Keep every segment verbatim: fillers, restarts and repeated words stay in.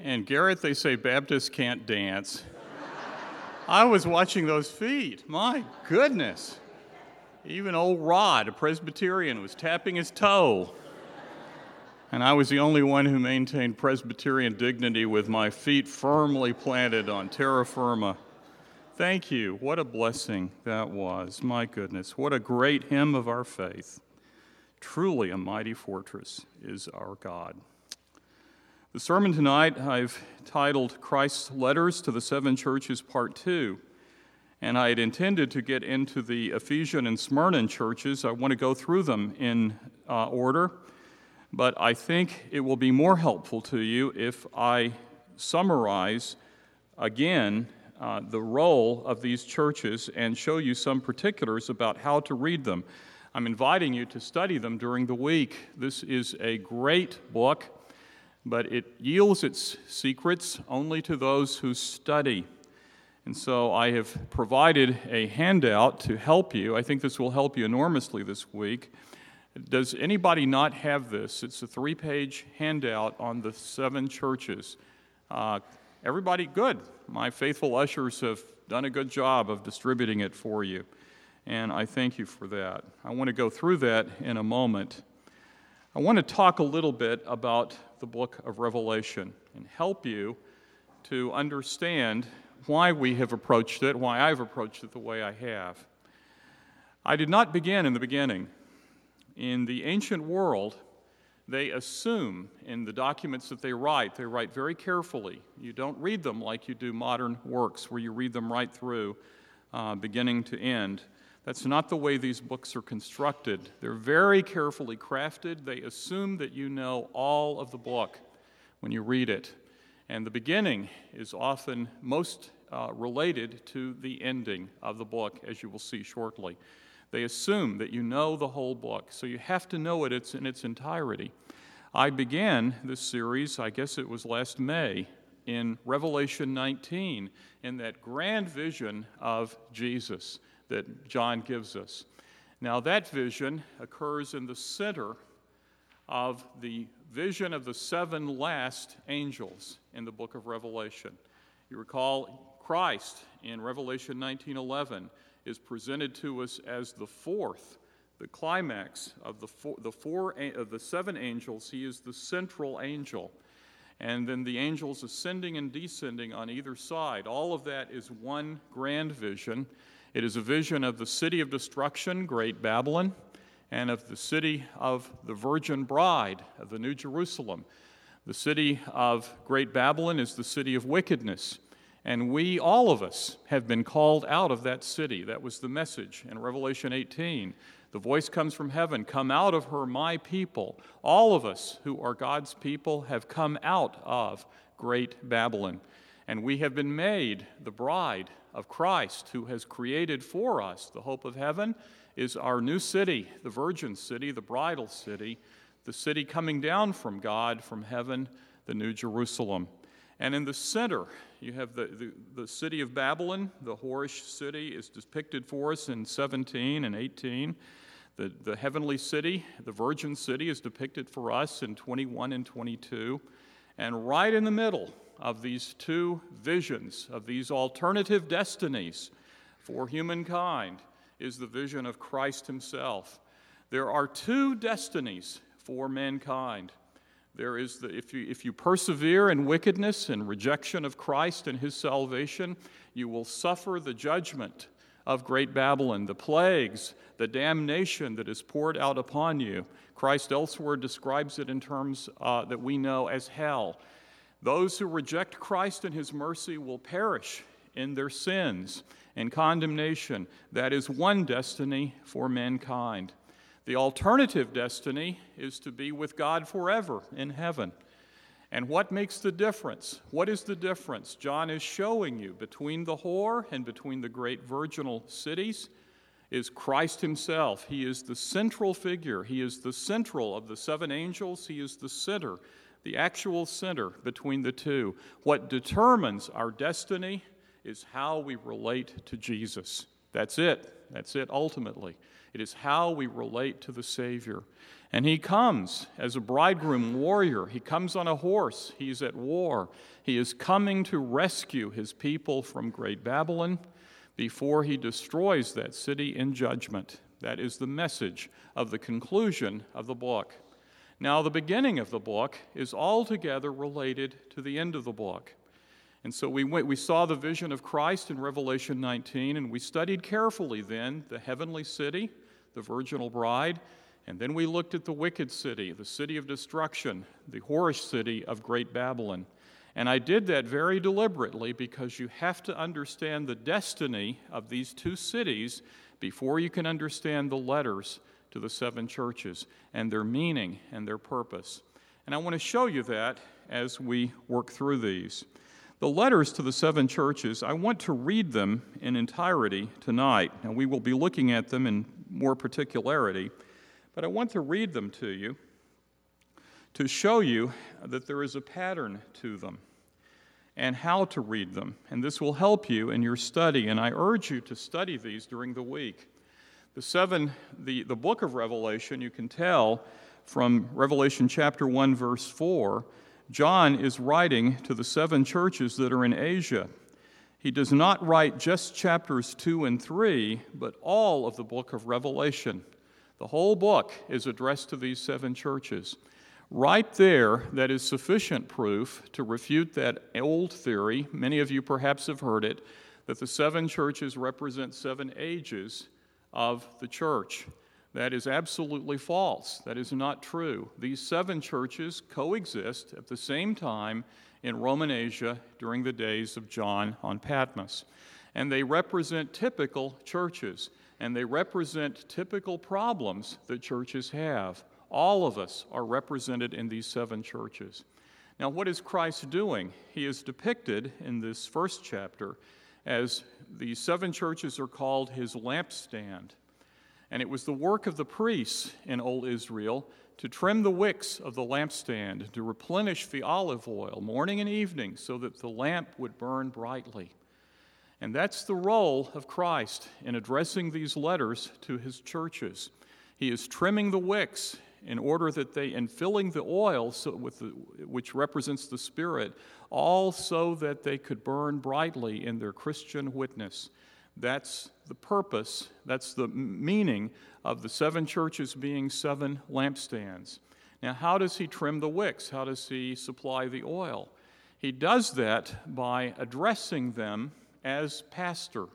And Garrett, they say Baptists can't dance. I was watching those feet. My goodness. Even old Rod, a Presbyterian, was tapping his toe. And I was the only one who maintained Presbyterian dignity with my feet firmly planted on terra firma. Thank you. What a blessing that was. My goodness. What a great hymn of our faith. Truly a mighty fortress is our God. The sermon tonight I've titled Christ's Letters to the Seven Churches, Part two. And I had intended to get into the Ephesian and Smyrna churches. I want to go through them in uh, order. But I think it will be more helpful to you if I summarize again uh, the role of these churches and show you some particulars about how to read them. I'm inviting you to study them during the week. This is a great book, but it yields its secrets only to those who study. And so I have provided a handout to help you. I think this will help you enormously this week. Does anybody not have this? It's a three-page handout on the seven churches. Uh, everybody, good. My faithful ushers have done a good job of distributing it for you, and I thank you for that. I want to go through that in a moment. I want to talk a little bit about the book of Revelation and help you to understand why we have approached it, why I've approached it the way I have. I did not begin in the beginning. In the ancient world, they assume in the documents that they write, they write very carefully. You don't read them like you do modern works, where you read them right through, uh, beginning to end. That's not the way these books are constructed. They're very carefully crafted. They assume that you know all of the book when you read it. And the beginning is often most uh, related to the ending of the book, as you will see shortly. They assume that you know the whole book, so you have to know it it's in its entirety. I began this series, I guess it was last May, in Revelation nineteen, in that grand vision of Jesus that John gives us. Now, that vision occurs in the center of the vision of the seven last angels in the book of Revelation. You recall Christ in Revelation nineteen eleven is presented to us as the fourth, the climax of the four, the four of the seven angels. He is the central angel, and then the angels ascending and descending on either side. All of that is one grand vision. It is a vision of the city of destruction, Great Babylon, and of the city of the virgin bride, of the New Jerusalem. The city of Great Babylon is the city of wickedness, and we, all of us, have been called out of that city. That was the message in Revelation eighteen. The voice comes from heaven, "Come out of her, my people." All of us who are God's people have come out of Great Babylon, and we have been made the bride of Christ, who has created for us the hope of heaven, is our new city, the virgin city, the bridal city, the city coming down from God, from heaven, the New Jerusalem. And in the center, you have the, the, the city of Babylon. The whorish city is depicted for us in seventeen and eighteen. The, the heavenly city, the virgin city, is depicted for us in twenty-one and twenty-two. And right in the middle of these two visions, of these alternative destinies for humankind, is the vision of Christ himself. There are two destinies for mankind. There is the, if you, if you persevere in wickedness and rejection of Christ and his salvation, you will suffer the judgment of Great Babylon, the plagues, the damnation that is poured out upon you. Christ elsewhere describes it in terms uh, that we know as hell. Those who reject Christ and his mercy will perish in their sins and condemnation. That is one destiny for mankind. The alternative destiny is to be with God forever in heaven. And what makes the difference? What is the difference John is showing you between the whore and between the great virginal cities? Is Christ himself. He is the central figure. He is the central of the seven angels. He is the center, the actual center between the two. What determines our destiny is how we relate to Jesus. That's it. That's it ultimately. It is how we relate to the Savior. And he comes as a bridegroom warrior. He comes on a horse. He's at war. He is coming to rescue his people from great Babylon before he destroys that city in judgment. That is the message of the conclusion of the book. Now, the beginning of the book is altogether related to the end of the book. And so we went, we saw the vision of Christ in Revelation nineteen, and we studied carefully then the heavenly city, the virginal bride, and then we looked at the wicked city, the city of destruction, the whorish city of great Babylon. And I did that very deliberately because you have to understand the destiny of these two cities before you can understand the letters to the seven churches and their meaning and their purpose. And I want to show you that as we work through these. The letters to the seven churches, I want to read them in entirety tonight. Now, we will be looking at them in more particularity, but I want to read them to you to show you that there is a pattern to them and how to read them. And this will help you in your study, and I urge you to study these during the week. The seven, the, the book of Revelation, you can tell from Revelation chapter one, verse four, John is writing to the seven churches that are in Asia. He does not write just chapters two and three, but all of the book of Revelation. The whole book is addressed to these seven churches. Right there, that is sufficient proof to refute that old theory, many of you perhaps have heard it, that the seven churches represent seven ages of the church. That is absolutely false. That is not true. These seven churches coexist at the same time in Roman Asia during the days of John on Patmos. And they represent typical churches, and they represent typical problems that churches have. All of us are represented in these seven churches. Now, what is Christ doing? He is depicted in this first chapter as the seven churches are called his lampstand. And it was the work of the priests in old Israel to trim the wicks of the lampstand, to replenish the olive oil morning and evening so that the lamp would burn brightly. And that's the role of Christ in addressing these letters to his churches. He is trimming the wicks in order that they, and filling the oil, so with the, which represents the Spirit, all so that they could burn brightly in their Christian witness. That's the purpose, that's the meaning of the seven churches being seven lampstands. Now, how does he trim the wicks? How does he supply the oil? He does that by addressing them as pastor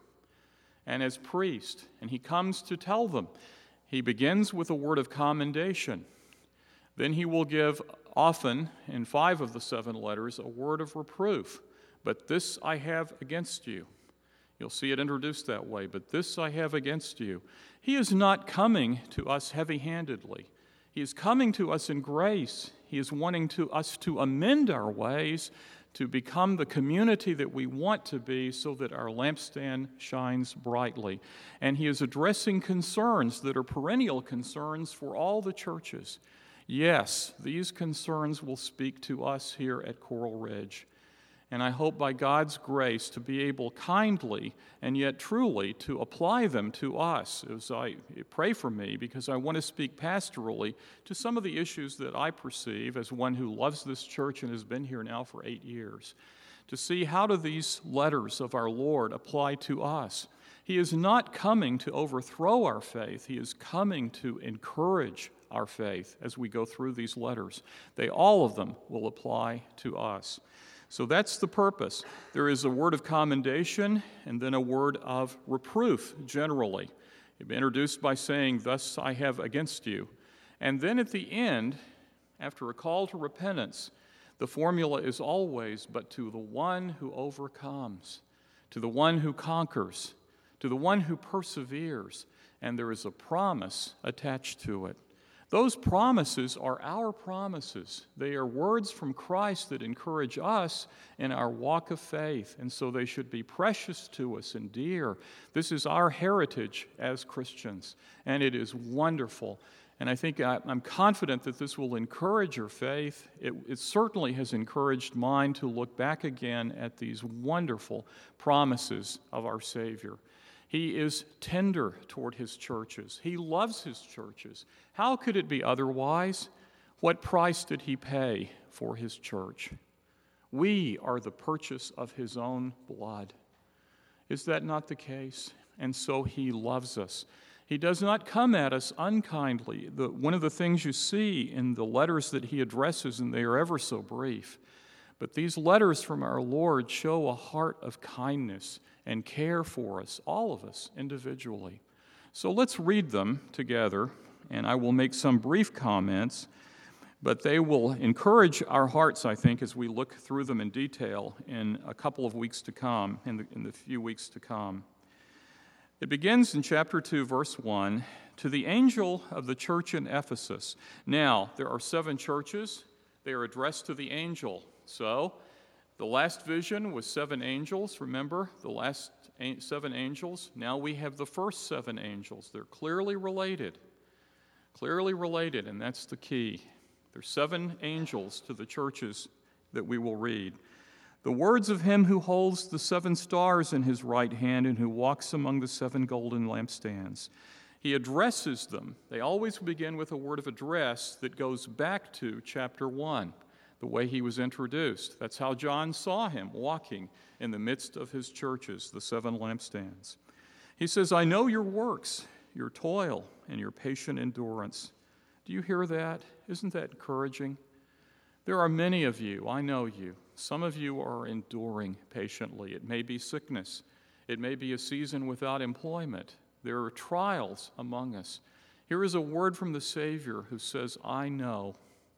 and as priest, and he comes to tell them. He begins with a word of commendation. Then he will give, often in five of the seven letters, a word of reproof. But this I have against you. You'll see it introduced that way. But this I have against you. He is not coming to us heavy-handedly. He is coming to us in grace. He is wanting to us to amend our ways, to become the community that we want to be so that our lampstand shines brightly. And he is addressing concerns that are perennial concerns for all the churches. Yes, these concerns will speak to us here at Coral Ridge. And I hope by God's grace to be able kindly and yet truly to apply them to us as I pray for me, because I want to speak pastorally to some of the issues that I perceive as one who loves this church and has been here now for eight years, to see how do these letters of our Lord apply to us. He is not coming to overthrow our faith. He is coming to encourage our faith as we go through these letters. They, all of them, will apply to us. So that's the purpose. There is a word of commendation and then a word of reproof, generally. You've been introduced by saying, thus I have against you. And then at the end, after a call to repentance, the formula is always, but to the one who overcomes, to the one who conquers, to the one who perseveres. And there is a promise attached to it. Those promises are our promises. They are words from Christ that encourage us in our walk of faith, and so they should be precious to us and dear. This is our heritage as Christians, and it is wonderful. And I think I, I'm confident that this will encourage your faith. It, it certainly has encouraged mine to look back again at these wonderful promises of our Savior. He is tender toward his churches. He loves his churches. How could it be otherwise? What price did he pay for his church? We are the purchase of his own blood. Is that not the case? And so he loves us. He does not come at us unkindly. The, one of the things you see in the letters that he addresses, and they are ever so brief, but these letters from our Lord show a heart of kindness and care for us, all of us individually. So let's read them together, and I will make some brief comments, but they will encourage our hearts, I think, as we look through them in detail in a couple of weeks to come, in the, in the few weeks to come. It begins in chapter two, verse one, to the angel of the church in Ephesus. Now, there are seven churches. They are addressed to the angel. So, the last vision was seven angels. Remember, the last seven angels. Now we have the first seven angels. They're clearly related. Clearly related, and that's the key. There's seven angels to the churches that we will read. The words of him who holds the seven stars in his right hand and who walks among the seven golden lampstands. He addresses them. They always begin with a word of address that goes back to chapter one, the way he was introduced. That's how John saw him walking in the midst of his churches, the seven lampstands. He says, I know your works, your toil, and your patient endurance. Do you hear that? Isn't that encouraging? There are many of you, I know you. Some of you are enduring patiently. It may be sickness. It may be a season without employment. There are trials among us. Here is a word from the Savior who says, I know,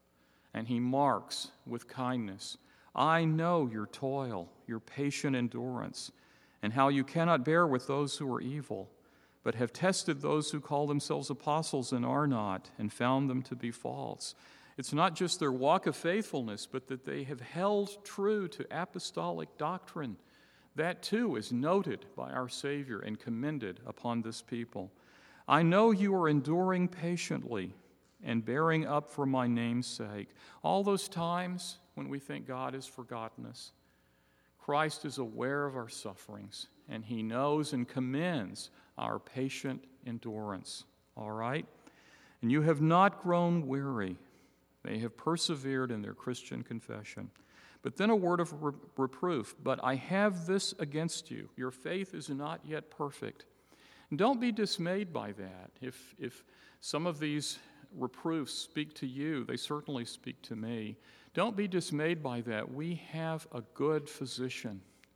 and he marks with kindness. I know your toil, your patient endurance, and how you cannot bear with those who are evil, but have tested those who call themselves apostles and are not, and found them to be false. It's not just their walk of faithfulness, but that they have held true to apostolic doctrine. That too is noted by our Savior and commended upon this people. I know you are enduring patiently and bearing up for my name's sake. All those times when we think God has forgotten us, Christ is aware of our sufferings, and he knows and commends our patient endurance. All right? And you have not grown weary. They have persevered in their Christian confession. But then a word of re- reproof. But I have this against you. Your faith is not yet perfect. And don't be dismayed by that. If, if some of these reproofs speak to you, they certainly speak to me. Don't be dismayed by that. We have a good physician.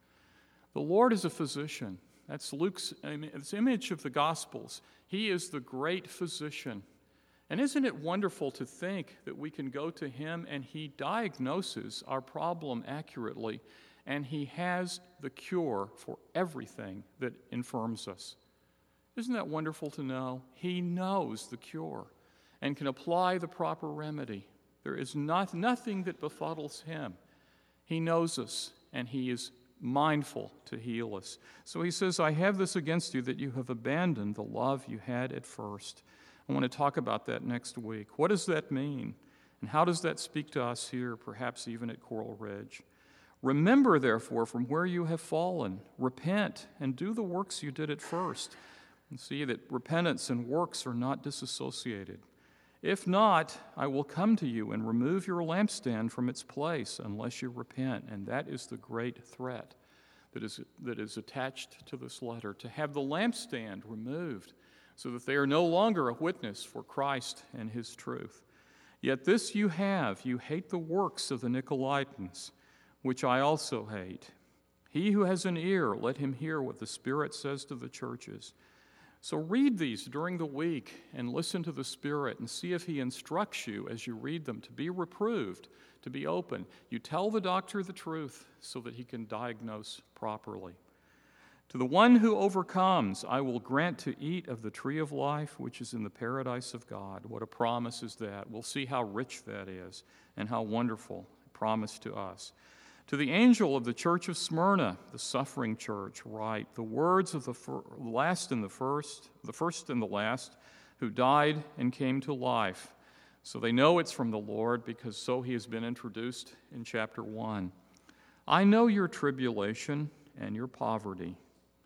The Lord is a physician. That's Luke's it's image of the Gospels. He is the great physician. And isn't it wonderful to think that we can go to him and he diagnoses our problem accurately, and he has the cure for everything that infirms us? Isn't that wonderful to know? He knows the cure and can apply the proper remedy. There is not, nothing that befuddles him. He knows us, and he is mindful to heal us. So he says, I have this against you, that you have abandoned the love you had at first. I want to talk about that next week. What does that mean? And how does that speak to us here, perhaps even at Coral Ridge? Remember, therefore, from where you have fallen, repent, and do the works you did at first. And see that repentance and works are not disassociated. If not, I will come to you and remove your lampstand from its place unless you repent. And that is the great threat that is, that is attached to this letter, to have the lampstand removed so that they are no longer a witness for Christ and his truth. Yet this you have, you hate the works of the Nicolaitans, which I also hate. He who has an ear, let him hear what the Spirit says to the churches. So read these during the week and listen to the Spirit and see if he instructs you as you read them to be reproved, to be open. You tell the doctor the truth so that he can diagnose properly. To the one who overcomes, I will grant to eat of the tree of life, which is in the paradise of God. What a promise is that. We'll see how rich that is and how wonderful a promise to us. To the angel of the church of Smyrna, the suffering church, write the words of the fir- last and the first, the first and the last, who died and came to life. So they know it's from the Lord, because so he has been introduced in chapter one. I know your tribulation and your poverty,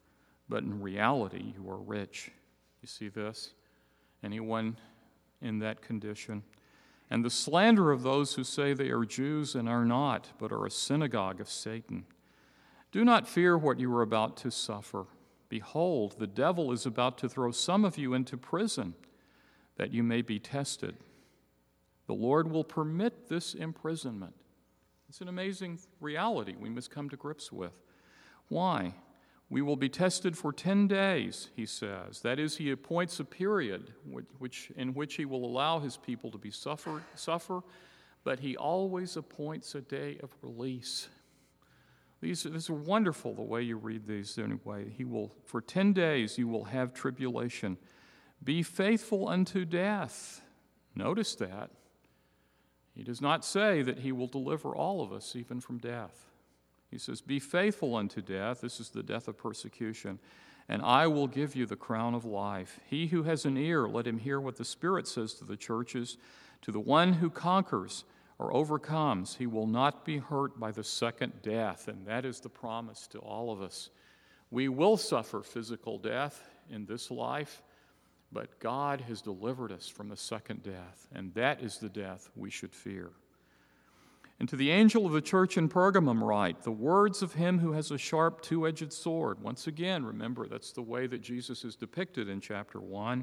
but in reality you are rich. You see this? Anyone in that condition? And the slander of those who say they are Jews and are not, but are a synagogue of Satan. Do not fear what you are about to suffer. Behold, the devil is about to throw some of you into prison, that you may be tested. The Lord will permit this imprisonment. It's an amazing reality we must come to grips with. Why? We will be tested for ten days, he says. That is, he appoints a period which, in which he will allow his people to be suffer, suffer, but he always appoints a day of release. These, this is wonderful, the way you read these anyway. He will, for ten days you will have tribulation. Be faithful unto death. Notice that. He does not say that he will deliver all of us even from death. He says, be faithful unto death. This is the death of persecution. And I will give you the crown of life. He who has an ear, let him hear what the Spirit says to the churches. To the one who conquers or overcomes, he will not be hurt by the second death. And that is the promise to all of us. We will suffer physical death in this life, but God has delivered us from the second death, and that is the death we should fear. And to the angel of the church in Pergamum write, the words of him who has a sharp two-edged sword. Once again, remember, that's the way that Jesus is depicted in chapter one.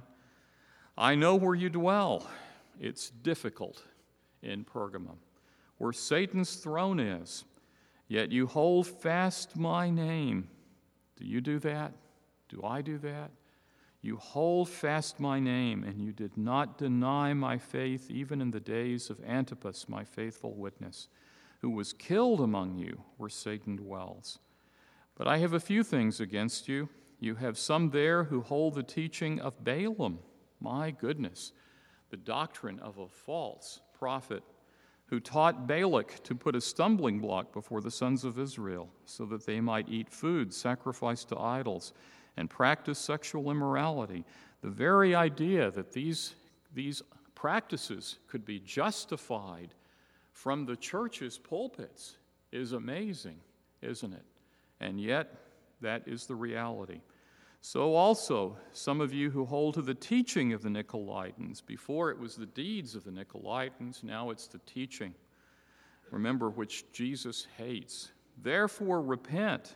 I know where you dwell. It's difficult in Pergamum, where Satan's throne is, yet you hold fast my name. Do you do that? Do I do that? You hold fast my name, and you did not deny my faith even in the days of Antipas, my faithful witness, who was killed among you where Satan dwells. But I have a few things against you. You have some there who hold the teaching of Balaam. My goodness, the doctrine of a false prophet who taught Balak to put a stumbling block before the sons of Israel so that they might eat food sacrificed to idols and practice sexual immorality. The very idea that these, these practices could be justified from the church's pulpits is amazing, isn't it? And yet, that is the reality. So also, some of you who hold to the teaching of the Nicolaitans, before it was the deeds of the Nicolaitans, now it's the teaching, remember, which Jesus hates. Therefore repent.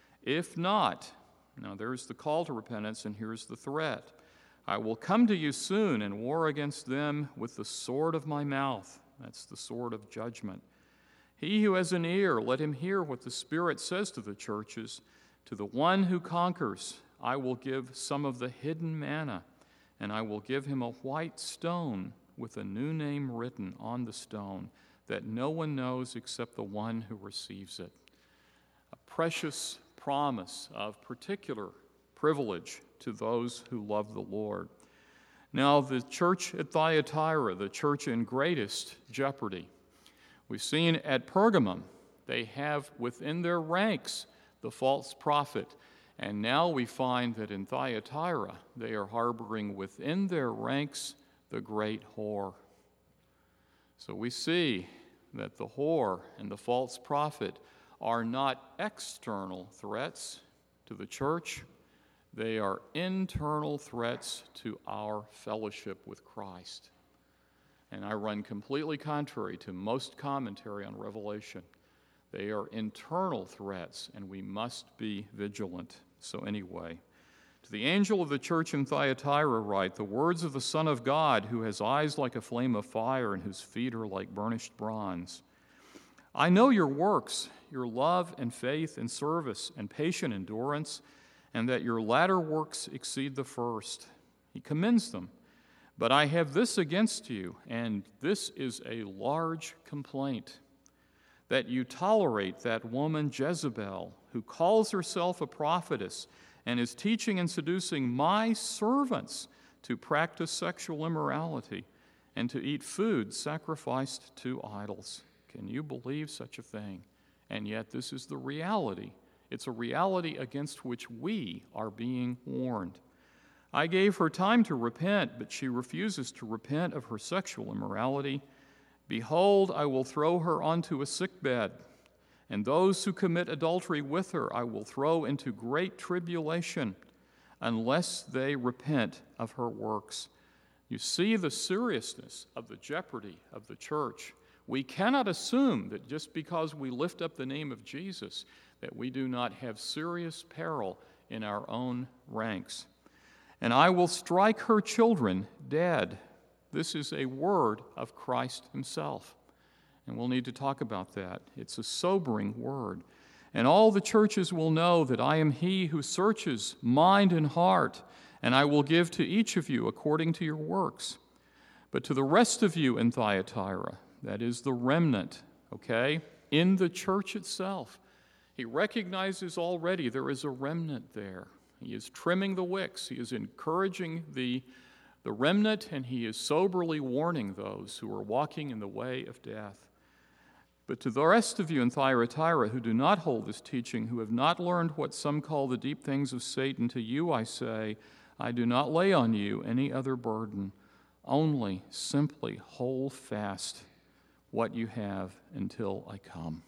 If not, now there's the call to repentance, and here's the threat. I will come to you soon and war against them with the sword of my mouth. That's the sword of judgment. He who has an ear, let him hear what the Spirit says to the churches. To the one who conquers, I will give some of the hidden manna, and I will give him a white stone with a new name written on the stone that no one knows except the one who receives it. A precious promise of particular privilege to those who love the Lord. Now, the church at Thyatira, the church in greatest jeopardy. We've seen at Pergamum, they have within their ranks the false prophet. And now we find that in Thyatira, they are harboring within their ranks the great whore. So we see that the whore and the false prophet are not external threats to the church. They are internal threats to our fellowship with Christ. And I run completely contrary to most commentary on Revelation. They are internal threats, and we must be vigilant. So anyway, to the angel of the church in Thyatira write, the words of the Son of God, who has eyes like a flame of fire and whose feet are like burnished bronze. I know your works, your love and faith and service and patient endurance, and that your latter works exceed the first. He commends them. But I have this against you, and this is a large complaint, that you tolerate that woman Jezebel, who calls herself a prophetess and is teaching and seducing my servants to practice sexual immorality and to eat food sacrificed to idols. Can you believe such a thing? And yet this is the reality. It's a reality against which we are being warned. I gave her time to repent, but she refuses to repent of her sexual immorality. Behold, I will throw her onto a sickbed, and those who commit adultery with her I will throw into great tribulation, unless they repent of her works. You see the seriousness of the jeopardy of the church. We cannot assume that just because we lift up the name of Jesus, that we do not have serious peril in our own ranks. And I will strike her children dead. This is a word of Christ himself. And we'll need to talk about that. It's a sobering word. And all the churches will know that I am he who searches mind and heart, and I will give to each of you according to your works. But to the rest of you in Thyatira, that is the remnant, okay, in the church itself, he recognizes already there is a remnant there. He is trimming the wicks. He is encouraging the, the remnant, and he is soberly warning those who are walking in the way of death. But to the rest of you in Thyatira who do not hold this teaching, who have not learned what some call the deep things of Satan, to you I say, I do not lay on you any other burden. Only simply hold fast what you have until I come.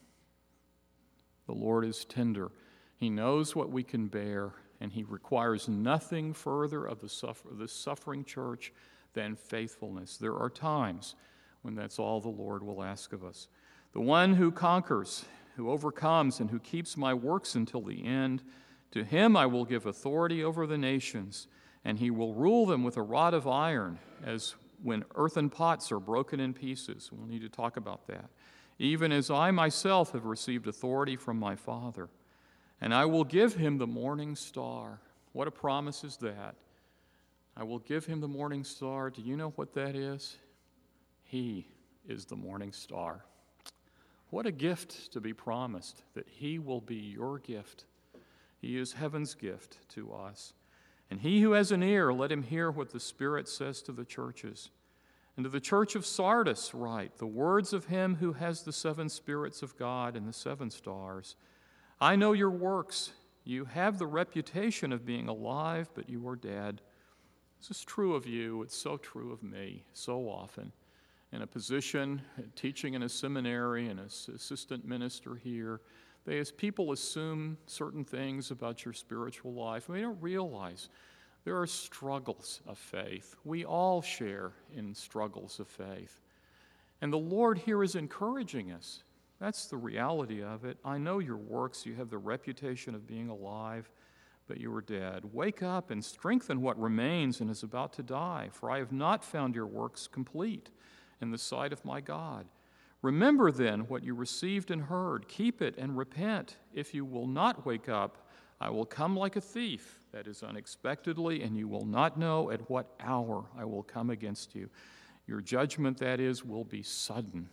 The Lord is tender. He knows what we can bear, and he requires nothing further of the suffer- this suffering church than faithfulness. There are times when that's all the Lord will ask of us. The one who conquers, who overcomes, and who keeps my works until the end, to him I will give authority over the nations, and he will rule them with a rod of iron, as when earthen pots are broken in pieces. We'll need to talk about that. Even as I myself have received authority from my Father. And I will give him the morning star. What a promise is that? I will give him the morning star. Do you know what that is? He is the morning star. What a gift to be promised, that he will be your gift. He is heaven's gift to us. And he who has an ear, let him hear what the Spirit says to the churches. And to the church of Sardis write the words of him who has the seven spirits of God and the seven stars. I know your works. You have the reputation of being alive, but you are dead. This is true of you. It's so true of me so often. In a position, teaching in a seminary, and as assistant minister here, they, as people assume certain things about your spiritual life, and they don't realize there are struggles of faith. We all share in struggles of faith. And the Lord here is encouraging us. That's the reality of it. I know your works. You have the reputation of being alive, but you are dead. Wake up and strengthen what remains and is about to die, for I have not found your works complete in the sight of my God. Remember then what you received and heard. Keep it and repent. If you will not wake up, I will come like a thief, that is unexpectedly, and you will not know at what hour I will come against you. Your judgment, that is, will be sudden.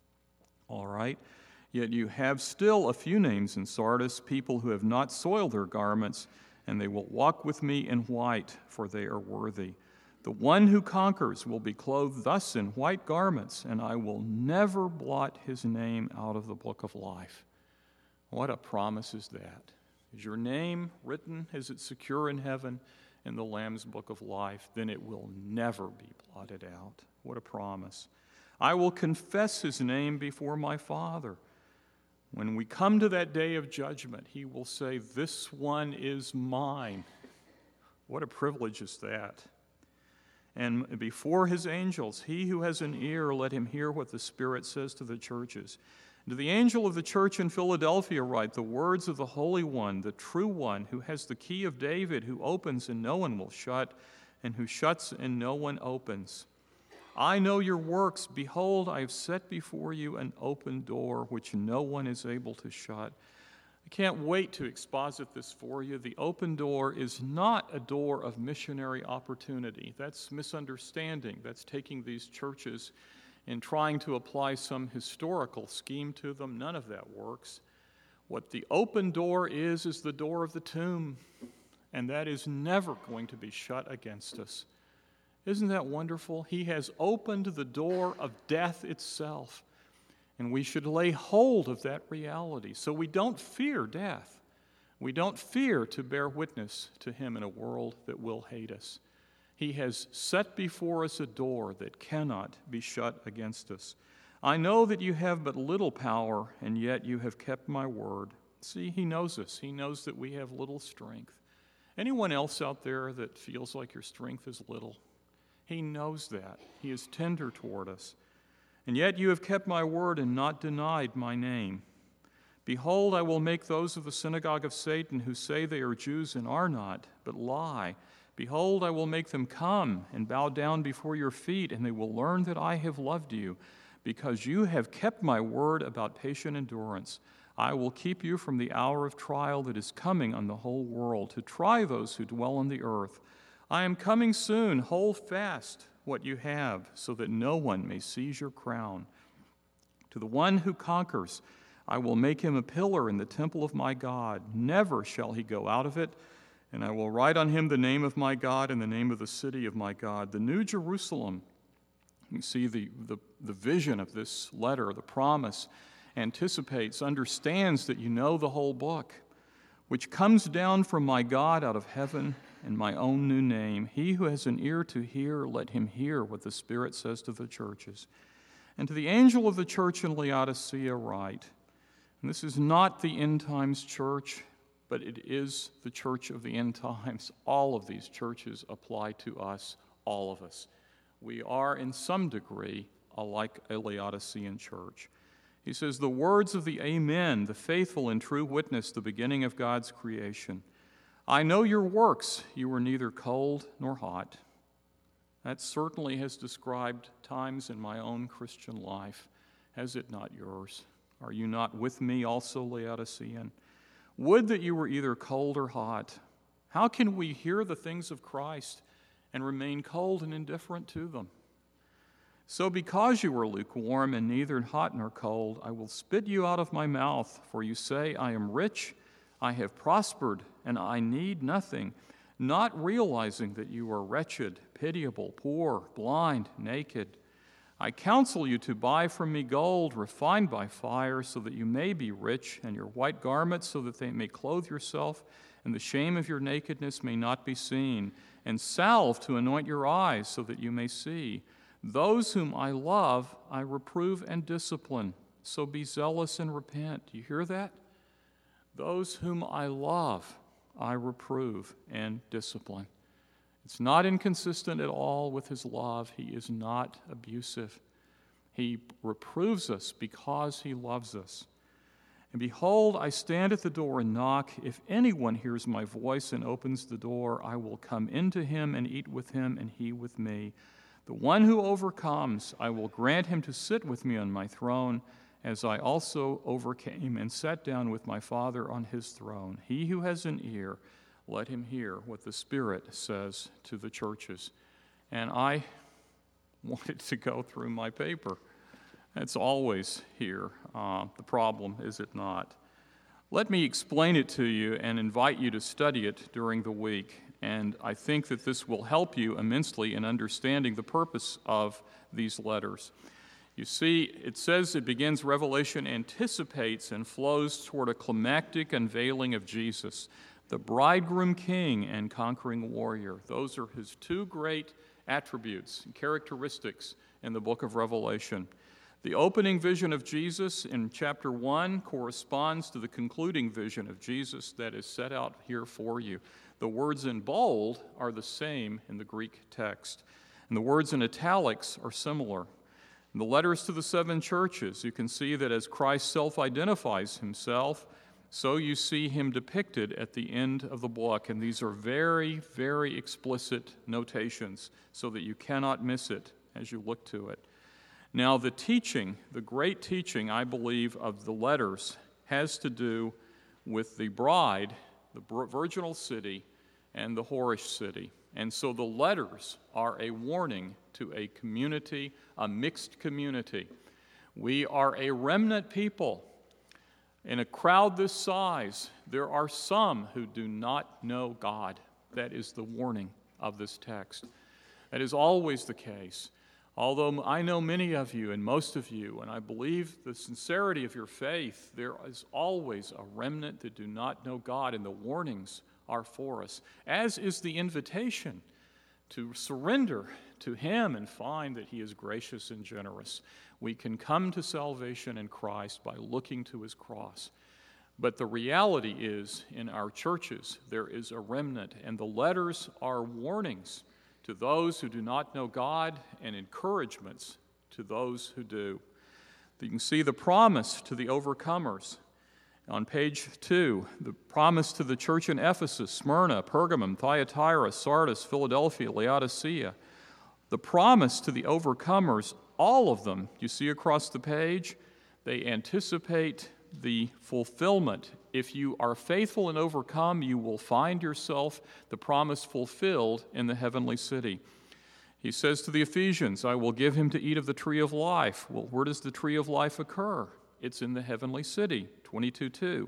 All right? Yet you have still a few names in Sardis, people who have not soiled their garments, and they will walk with me in white, for they are worthy. The one who conquers will be clothed thus in white garments, and I will never blot his name out of the book of life. What a promise is that? Is your name written, is it secure in heaven in the Lamb's book of life? Then it will never be blotted out. What a promise. I will confess his name before my Father. When we come to that day of judgment, he will say, this one is mine. What a privilege is that? And before his angels, he who has an ear, let him hear what the Spirit says to the churches. And to the angel of the church in Philadelphia write the words of the Holy One, the true one, who has the key of David, who opens and no one will shut, and who shuts and no one opens. I know your works. Behold, I have set before you an open door, which no one is able to shut. I can't wait to exposit this for you. The open door is not a door of missionary opportunity. That's misunderstanding. That's taking these churches and trying to apply some historical scheme to them. None of that works. What the open door is, is the door of the tomb, and that is never going to be shut against us. Isn't that wonderful? He has opened the door of death itself. And we should lay hold of that reality so we don't fear death. We don't fear to bear witness to him in a world that will hate us. He has set before us a door that cannot be shut against us. I know that you have but little power, and yet you have kept my word. See, he knows us. He knows that we have little strength. Anyone else out there that feels like your strength is little? He knows that. He is tender toward us. And yet you have kept my word and not denied my name. Behold, I will make those of the synagogue of Satan who say they are Jews and are not, but lie. Behold, I will make them come and bow down before your feet, and they will learn that I have loved you, because you have kept my word about patient endurance. I will keep you from the hour of trial that is coming on the whole world, to try those who dwell on the earth. I am coming soon. Hold fast what you have, so that no one may seize your crown. To the one who conquers, I will make him a pillar in the temple of my God. Never shall he go out of it. And I will write on him the name of my God and the name of the city of my God, the New Jerusalem. You see the, the, the vision of this letter, the promise, anticipates, understands that you know the whole book, which comes down from my God out of heaven in my own new name. He who has an ear to hear, let him hear what the Spirit says to the churches. And to the angel of the church in Laodicea write, and this is not the end times church, but it is the church of the end times. All of these churches apply to us, all of us. We are, in some degree, like a Laodicean church. He says, the words of the Amen, the faithful and true witness, the beginning of God's creation. I know your works. You are neither cold nor hot. That certainly has described times in my own Christian life. Has it not yours? Are you not with me also, Laodicean? Would that you were either cold or hot. How can we hear the things of Christ and remain cold and indifferent to them? So because you are lukewarm and neither hot nor cold, I will spit you out of my mouth, for you say, I am rich, I have prospered, and I need nothing, not realizing that you are wretched, pitiable, poor, blind, naked. I counsel you to buy from me gold refined by fire, so that you may be rich, and your white garments, so that they may clothe yourself, and the shame of your nakedness may not be seen, and salve to anoint your eyes, so that you may see. Those whom I love, I reprove and discipline, so be zealous and repent. Do you hear that? Those whom I love, I reprove and discipline. It's not inconsistent at all with his love. He is not abusive. He reproves us because he loves us. And behold, I stand at the door and knock. If anyone hears my voice and opens the door, I will come into him and eat with him and he with me. The one who overcomes, I will grant him to sit with me on my throne, as I also overcame and sat down with my Father on his throne. He who has an ear, let him hear what the Spirit says to the churches. And I wanted to go through my paper. It's always here. Uh, the problem, is it not? Let me explain it to you and invite you to study it during the week. And I think that this will help you immensely in understanding the purpose of these letters. You see, it says it begins, Revelation anticipates and flows toward a climactic unveiling of Jesus, the bridegroom king and conquering warrior. Those are his two great attributes and characteristics in the book of Revelation. The opening vision of Jesus in chapter one corresponds to the concluding vision of Jesus that is set out here for you. The words in bold are the same in the Greek text, and the words in italics are similar. In the letters to the seven churches, you can see that as Christ self-identifies himself, so you see him depicted at the end of the book. And these are very, very explicit notations so that you cannot miss it as you look to it. Now, the teaching, the great teaching, I believe, of the letters has to do with the bride, the virginal city, and the whorish city. And so the letters are a warning to a community, a mixed community. We are a remnant people. In a crowd this size, there are some who do not know God. That is the warning of this text. That is always the case. Although I know many of you and most of you, and I believe the sincerity of your faith, there is always a remnant that do not know God, and the warnings are for us, as is the invitation to surrender to him and find that he is gracious and generous. We can come to salvation in Christ by looking to his cross. But the reality is, in our churches, there is a remnant, and the letters are warnings to those who do not know God and encouragements to those who do. You can see the promise to the overcomers on page two, the promise to the church in Ephesus, Smyrna, Pergamum, Thyatira, Sardis, Philadelphia, Laodicea. The promise to the overcomers, all of them, you see across the page, they anticipate the fulfillment. If you are faithful and overcome, you will find yourself the promise fulfilled in the heavenly city. He says to the Ephesians, I will give him to eat of the tree of life. Well, where does the tree of life occur? It's in the heavenly city, twenty-two two.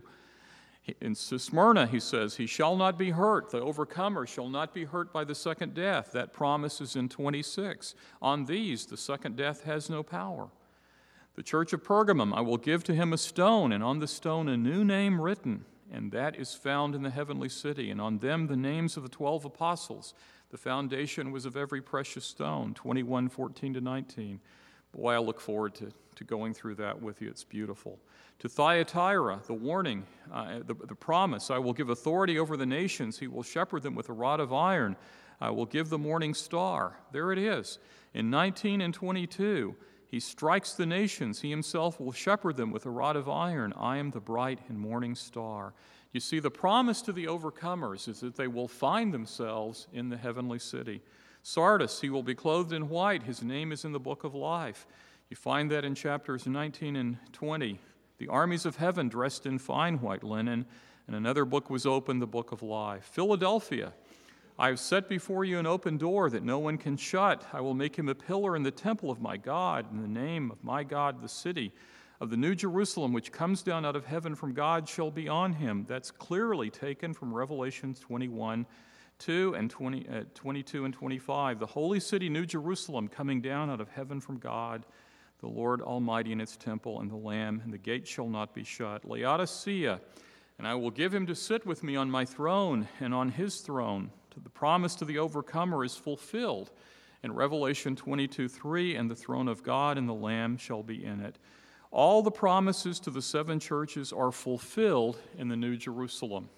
In Smyrna, he says, he shall not be hurt. The overcomer shall not be hurt by the second death. That promise is in twenty-six. On these, the second death has no power. The church of Pergamum, I will give to him a stone, and on the stone a new name written, and that is found in the heavenly city, and on them the names of the twelve apostles. The foundation was of every precious stone, twenty-one fourteen to nineteen. Boy, I look forward to, to going through that with you. It's beautiful. To Thyatira, the warning, uh, the, the promise, I will give authority over the nations. He will shepherd them with a rod of iron. I will give the morning star. There it is. In nineteen and twenty-two, he strikes the nations. He himself will shepherd them with a rod of iron. I am the bright and morning star. You see, the promise to the overcomers is that they will find themselves in the heavenly city. Sardis, he will be clothed in white. His name is in the book of life. You find that in chapters nineteen and twenty. The armies of heaven dressed in fine white linen, and another book was opened, the book of life. Philadelphia, I have set before you an open door that no one can shut. I will make him a pillar in the temple of my God, in the name of my God, the city of the New Jerusalem, which comes down out of heaven from God, shall be on him. That's clearly taken from Revelation twenty-one two and twenty, uh, twenty-two and twenty-five. The holy city, New Jerusalem, coming down out of heaven from God, the Lord Almighty in its temple, and the Lamb, and the gate shall not be shut. Laodicea, and I will give him to sit with me on my throne, and on his throne. The promise to the overcomer is fulfilled in Revelation twenty-two three, and the throne of God and the Lamb shall be in it. All the promises to the seven churches are fulfilled in the New Jerusalem.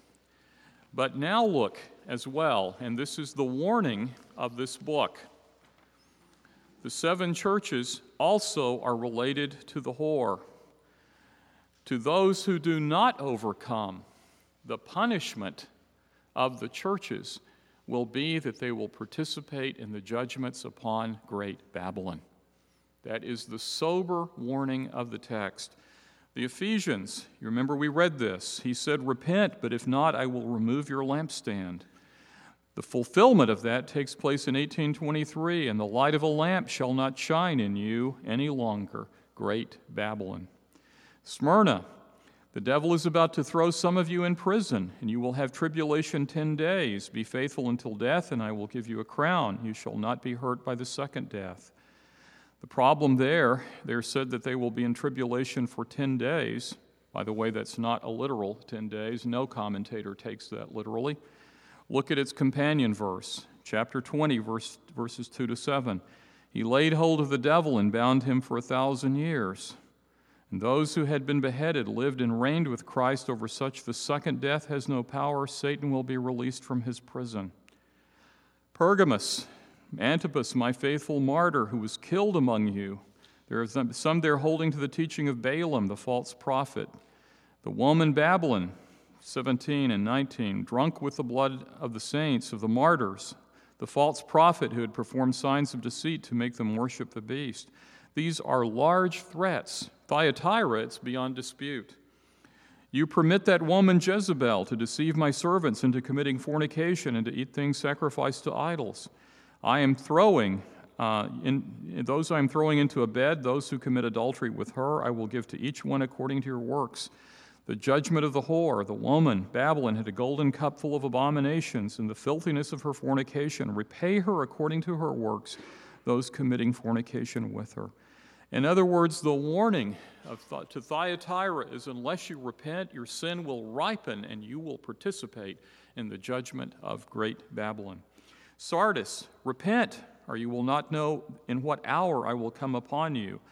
But now look as well, and this is the warning of this book. The seven churches also are related to the whore. To those who do not overcome, the punishment of the churches will be that they will participate in the judgments upon great Babylon. That is the sober warning of the text. The Ephesians, you remember we read this. He said, repent, but if not, I will remove your lampstand. The fulfillment of that takes place in eighteen twenty-three, and the light of a lamp shall not shine in you any longer, great Babylon. Smyrna, the devil is about to throw some of you in prison, and you will have tribulation ten days. Be faithful until death, and I will give you a crown. You shall not be hurt by the second death. The problem there, they're said that they will be in tribulation for ten days. By the way, that's not a literal ten days. No commentator takes that literally. Look at its companion verse, chapter twenty, verse, verses two to seven. He laid hold of the devil and bound him for a thousand years. And those who had been beheaded lived and reigned with Christ over such the second death has no power. Satan will be released from his prison. Pergamos, Antipas, my faithful martyr, who was killed among you. There are some there holding to the teaching of Balaam, the false prophet. The woman Babylon, seventeen and nineteen, drunk with the blood of the saints, of the martyrs. The false prophet who had performed signs of deceit to make them worship the beast. These are large threats. Thyatira, it's beyond dispute. You permit that woman Jezebel to deceive my servants into committing fornication and to eat things sacrificed to idols. I am throwing, uh, in, in those I am throwing into a bed, those who commit adultery with her, I will give to each one according to your works. The judgment of the whore, the woman, Babylon, had a golden cup full of abominations, and the filthiness of her fornication. Repay her according to her works, those committing fornication with her. In other words, the warning of th- to Thyatira is unless you repent, your sin will ripen and you will participate in the judgment of great Babylon. Sardis, repent, or you will not know in what hour I will come upon you.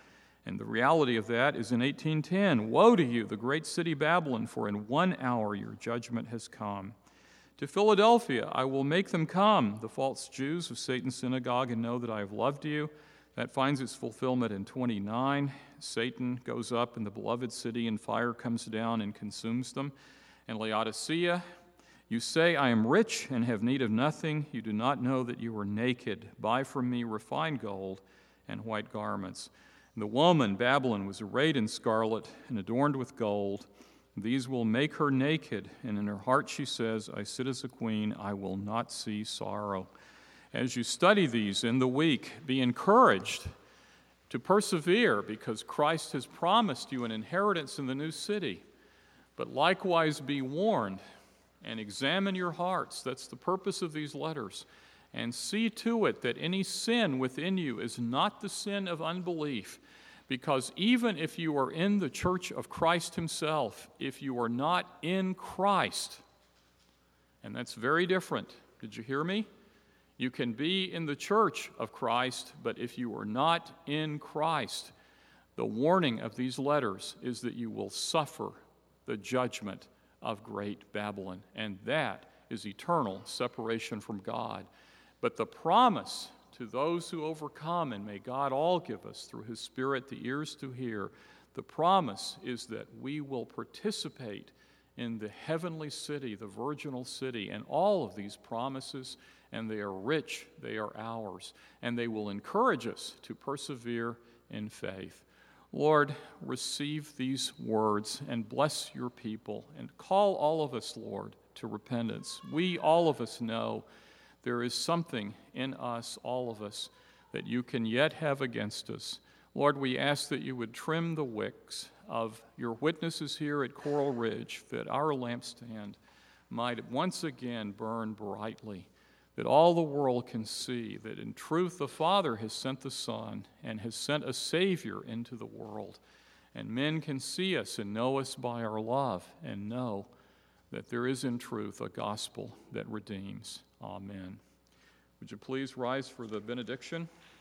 And the reality of that is in eighteen ten, woe to you, the great city Babylon, for in one hour your judgment has come. To Philadelphia I will make them come, the false Jews of Satan's synagogue, and know that I have loved you. That finds its fulfillment in twenty-nine. Satan goes up in the beloved city, and fire comes down and consumes them. And Laodicea, you say, I am rich and have need of nothing. You do not know that you are naked. Buy from me refined gold and white garments. And the woman, Babylon, was arrayed in scarlet and adorned with gold. These will make her naked, and in her heart she says, I sit as a queen, I will not see sorrow. As you study these in the week, be encouraged to persevere, because Christ has promised you an inheritance in the new city. But likewise be warned and examine your hearts. That's the purpose of these letters. And see to it that any sin within you is not the sin of unbelief. Because even if you are in the church of Christ himself, if you are not in Christ, and that's very different. Did you hear me? You can be in the church of Christ, but if you are not in Christ, the warning of these letters is that you will suffer the judgment of great Babylon, and that is eternal separation from God. But the promise to those who overcome, and may God all give us through his Spirit the ears to hear, the promise is that we will participate in the heavenly city, the virginal city, and all of these promises, and they are rich, they are ours, and they will encourage us to persevere in faith. Lord, receive these words and bless your people, and call all of us, Lord, to repentance. We, all of us, know there is something in us, all of us, that you can yet have against us. Lord, we ask that you would trim the wicks of your witnesses here at Coral Ridge, that our lampstand might once again burn brightly, that all the world can see that in truth the Father has sent the Son and has sent a Savior into the world. And men can see us and know us by our love and know that there is in truth a gospel that redeems. Amen. Would you please rise for the benediction?